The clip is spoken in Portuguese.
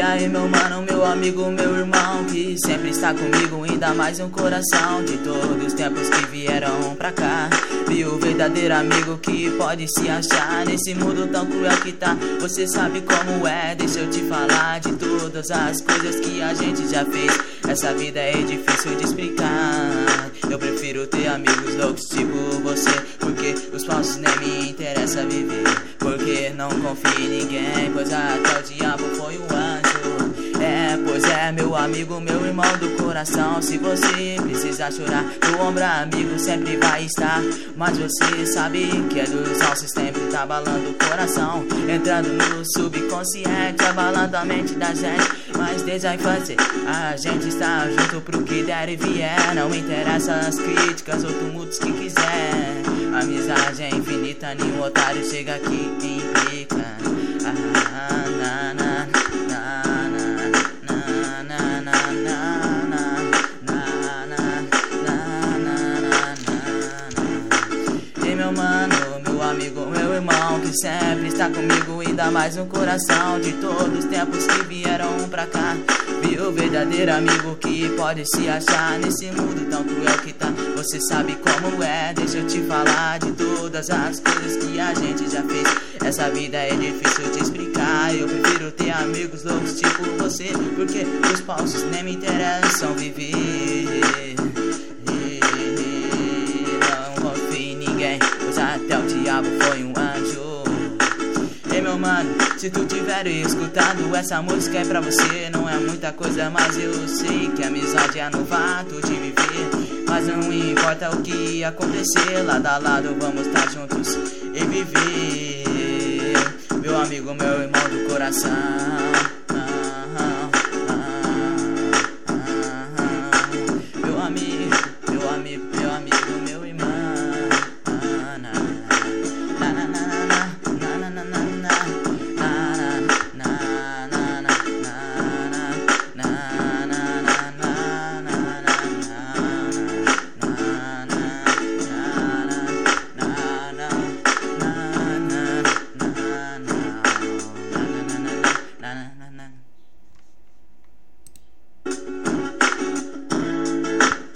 aí meu mano, meu amigo, meu irmão, que sempre está comigo, ainda mais um coração de todos os tempos que vieram pra cá. Vi o verdadeiro amigo que pode se achar nesse mundo tão cruel que tá. Você sabe como é, deixa eu te falar de todas as coisas que a gente já fez. Essa vida é difícil de explicar. Eu prefiro ter amigos loucos tipo você, porque os falsos nem me interessa viver. Porque não confio em ninguém, pois até o diabo foi um anjo. Pois é, meu amigo, meu irmão do coração. Se você precisar chorar, meu ombro amigo sempre vai estar. Mas você sabe que é dos nossos sempre tá abalando o coração, entrando no subconsciente, abalando a mente da gente. Mas desde a infância a gente está junto pro que der e vier. Não interessa as críticas ou tumultos que quiser. Amizade é infinita, nenhum otário chega aqui e implica. Meu mano, meu amigo, meu irmão, que sempre está comigo, ainda mais um coração de todos os tempos que vieram pra cá. Vi o verdadeiro amigo que pode se achar nesse mundo tão cruel que tá. Você sabe como é, deixa eu te falar de todas as coisas que a gente já fez. Essa vida é difícil de explicar. Eu prefiro ter amigos loucos tipo você, porque os falsos nem me interessam viver. Pois até o diabo foi um anjo. Ei meu mano, se tu tiver escutando essa música é pra você. Não é muita coisa, mas eu sei que a amizade é novato de viver. Mas não importa o que acontecer, lado a lado vamos estar juntos e viver. Meu amigo, meu irmão do coração.